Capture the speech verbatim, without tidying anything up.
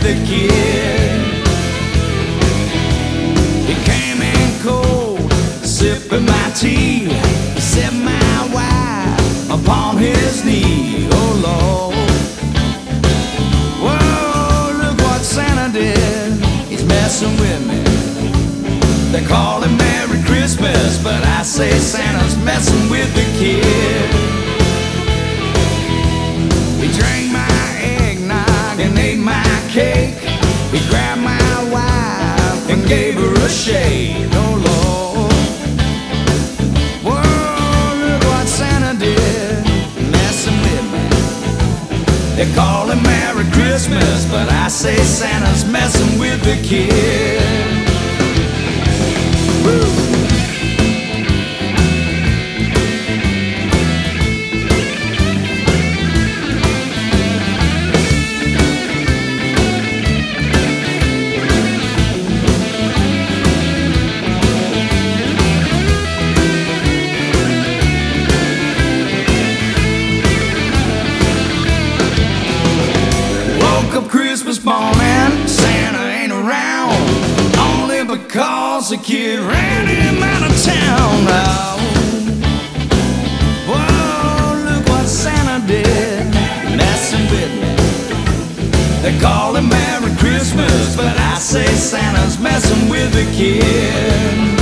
the kid. He came in cold, sipping my tea, set my wife upon his knee. Oh Lord, whoa, look what Santa did. He's messing with me. They call him Merry Christmas, but I say Santa's messing with the kid. He drank my eggnog and ate my cake. He grabbed my wife and gave her a shake. Oh Lord, whoa, look what Santa did, messing with me. They call him Merry Christmas, but I say Santa's messing with the kid. Woo! Woke up Christmas morning, Santa ain't around, only because the kid ran him out of town. Oh, whoa, look what Santa did, messing with me. They call him Merry Christmas, but I say Santa's messing with the kid.